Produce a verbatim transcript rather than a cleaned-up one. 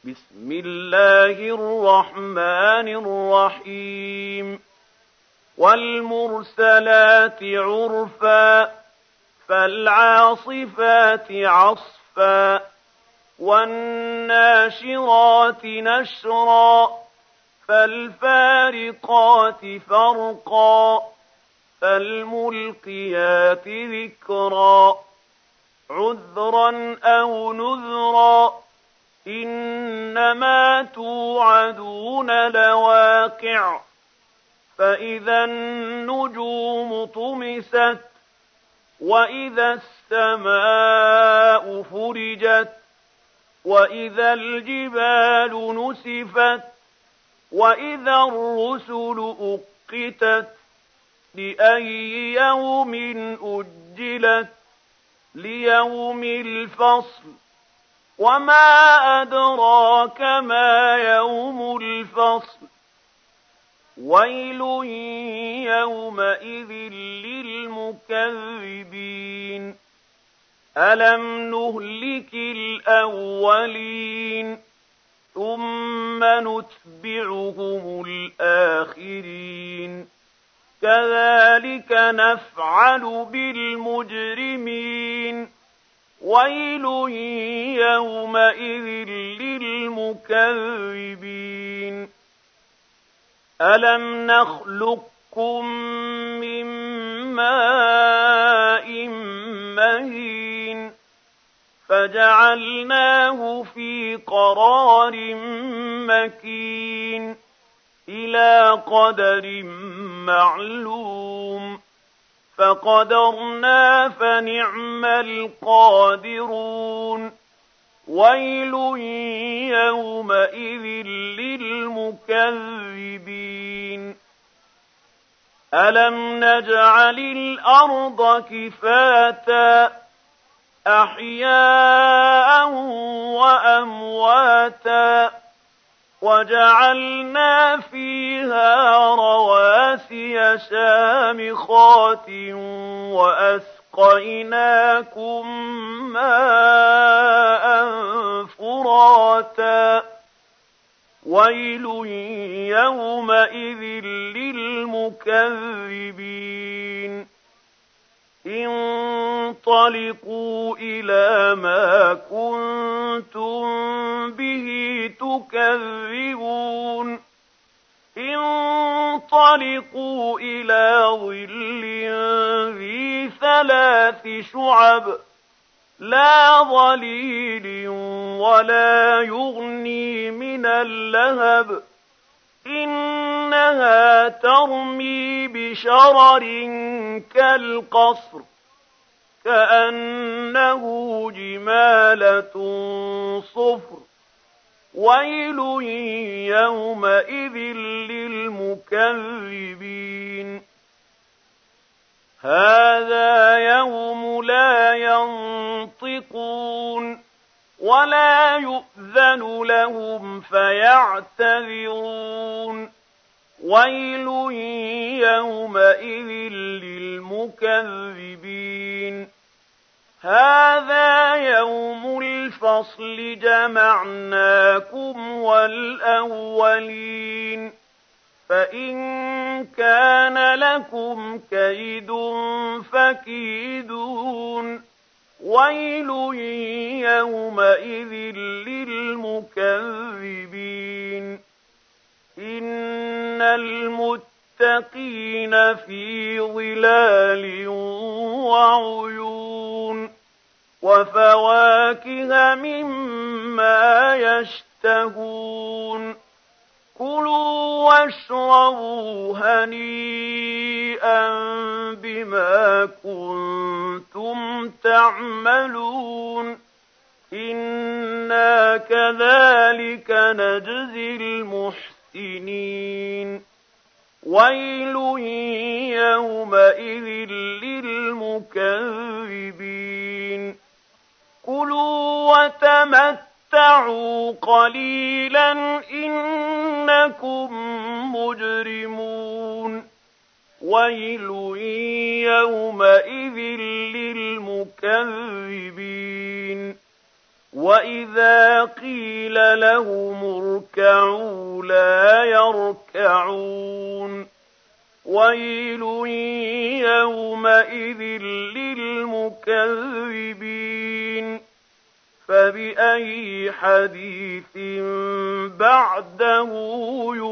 بسم الله الرحمن الرحيم والمرسلات عرفا فالعاصفات عصفا والناشرات نشرا فالفارقات فرقا فالملقيات ذكرا عذرا أو نذرا إنما توعدون لواقع فإذا النجوم طمست وإذا السماء فرجت وإذا الجبال نسفت وإذا الرسل أقتت لأي يوم أجلت ليوم الفصل وما أدراك ما يوم الفصل ويل يومئذ للمكذبين ألم نهلك الأولين ثم نتبعهم الآخرين كذلك نفعل بالمجرمين ويل يومئذ للمكذبين ألم نخلقكم من ماء مهين فجعلناه في قرار مكين إلى قدر معلوم فقدرنا فنعم القادرون ويل يومئذ للمكذبين ألم نجعل الأرض كفاتا أحياء وأمواتا وجعلنا فيها رواسي شامخات وأسقيناكم ماء فراتا ويل يومئذ للمكذبين انطلقوا إلى ما كنتم به تكذبون انطلقوا إلى ظل ذي ثلاث شعب لا ظليل ولا يغني من اللهب إنها ترمي بشرر كالقصر كأنه جمالة صفر ويل يومئذ للمكذبين هذا يوم لا ينطقون ولا يؤذن لهم فيعتذرون ويل يومئذ للمكذبين هذا يوم الفصل جمعناكم والأولين فإن كان لكم كيد فكيدون ويل يومئذ للمكذبين إن المتقين في ظلال وعيون وفواكه مما يشتهون كلوا واشربوا هنيئا بما كنتم تعملون إنا كذلك نجزي المحسنين ويل يومئذ للمكذبين كلوا وتمتعوا قليلا إنكم مجرمون ويل يومئذ للمكذبين وَإِذَا قِيلَ لَهُمُ ارْكَعُوا لَا يَرْكَعُونَ وَيْلٌ يَوْمَئِذٍ لِّلْمُكَذِّبِينَ فَبِأَيِّ حَدِيثٍ بَعْدَهُ